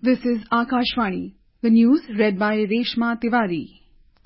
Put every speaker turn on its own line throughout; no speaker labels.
This is Akashvani. The news read by Reshma Tiwari.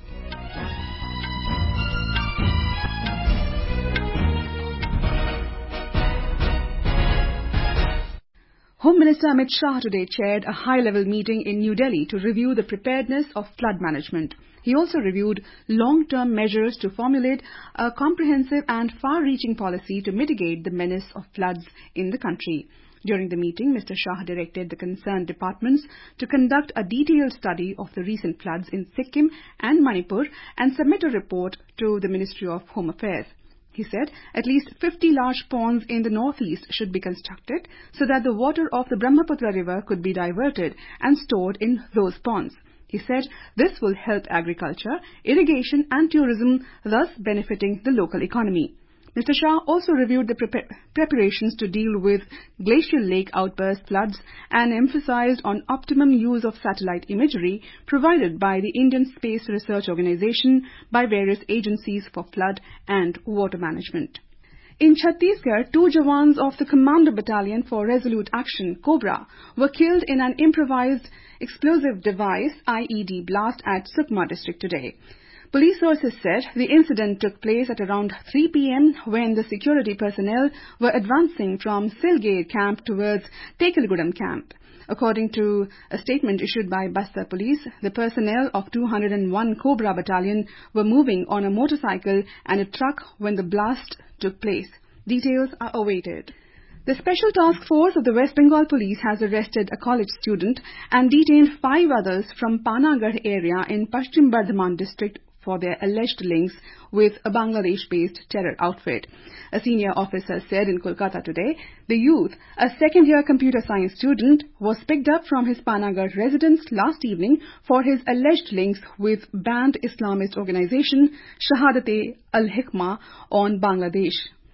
Home Minister Amit Shah today chaired a high-level meeting in New Delhi to review the preparedness of flood management. He also reviewed long-term measures to formulate a comprehensive and far-reaching policy to mitigate the menace of floods in the country. During the meeting, Mr. Shah directed the concerned departments to conduct a detailed study of the recent floods in Sikkim and Manipur and submit a report to the Ministry of Home Affairs. He said at least 50 large ponds in the northeast should be constructed so that the water of the Brahmaputra river could be diverted and stored in those ponds. He said this will help agriculture, irrigation and tourism, thus benefiting the local economy. Mr. Shah also reviewed the preparations to deal with glacial lake outburst floods and emphasized on optimum use of satellite imagery provided by the Indian Space Research Organisation by various agencies for flood and water management. In Chhattisgarh, 2 Jawans of the Commando Battalion for Resolute Action, Cobra, were killed in an improvised explosive device IED blast at Sukma district today. Police sources said the incident took place at around 3 p.m. when the security personnel were advancing from Silgate camp towards Tekelgudam camp. According to a statement issued by Bastar Police, the personnel of 201 Cobra Battalion were moving on a motorcycle and a truck when the blast took place. Details are awaited. The Special Task Force of the West Bengal Police has arrested a college student and detained 5 others from Panagarh area in Paschim Bardhaman district for their alleged links with a Bangladesh-based terror outfit. A senior officer said in Kolkata today, the youth, a second-year computer science student, was picked up from his Panagarh residence last evening for his alleged links with banned Islamist organization Shahadat-e-Al-Hikmah on Bangladesh.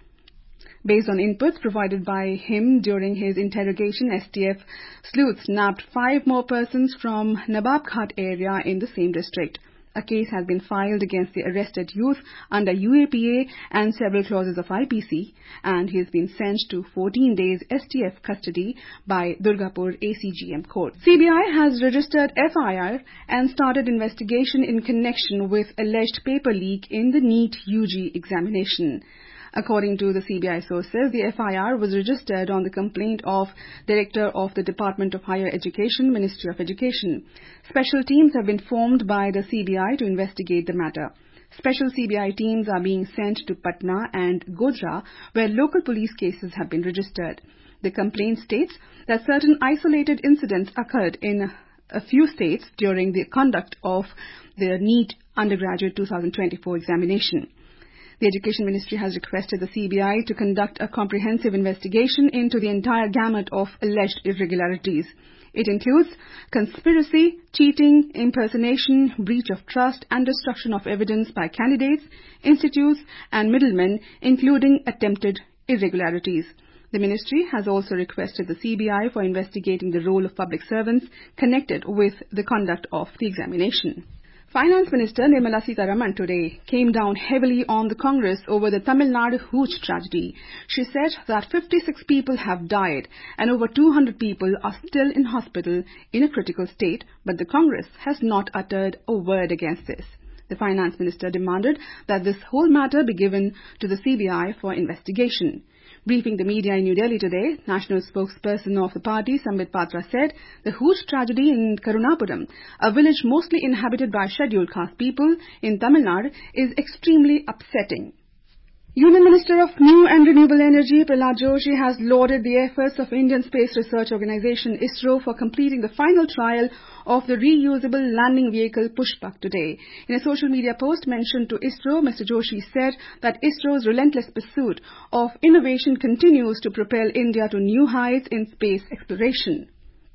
Based on inputs provided by him during his interrogation, STF sleuths nabbed 5 more persons from Nabab Ghat area in the same district. A case has been filed against the arrested youth under UAPA and several clauses of IPC, and he has been sent to 14 days STF custody by Durgapur ACGM court. CBI has registered FIR and started investigation in connection with alleged paper leak in the NEET UG examination. According to the CBI sources, the FIR was registered on the complaint of Director of the Department of Higher Education, Ministry of Education. Special teams have been formed by the CBI to investigate the matter. Special CBI teams are being sent to Patna and Godhra, where local police cases have been registered. The complaint states that certain isolated incidents occurred in a few states during the conduct of the NEET undergraduate 2024 examination. The Education Ministry has requested the CBI to conduct a comprehensive investigation into the entire gamut of alleged irregularities. It includes conspiracy, cheating, impersonation, breach of trust and destruction of evidence by candidates, institutes and middlemen, including attempted irregularities. The ministry has also requested the CBI for investigating the role of public servants connected with the conduct of the examination. Finance Minister Nirmala Sitharaman today came down heavily on the Congress over the Tamil Nadu Hooch tragedy. She said that 56 people have died and over 200 people are still in hospital in a critical state, but the Congress has not uttered a word against this. The Finance Minister demanded that this whole matter be given to the CBI for investigation. Briefing the media in New Delhi today, national spokesperson of the party, Sambit Patra, said the Hooch tragedy in Karunapuram, a village mostly inhabited by scheduled caste people in Tamil Nadu, is extremely upsetting. Union Minister of New and Renewable Energy Prahlad Joshi has lauded the efforts of Indian Space Research Organisation ISRO for completing the final trial of the reusable landing vehicle Pushpak today. In a social media post mentioned to ISRO, Mr. Joshi said that ISRO's relentless pursuit of innovation continues to propel India to new heights in space exploration.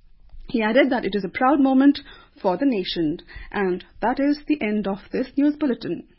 He added that it is a proud moment for the nation. And that is the end of this news bulletin.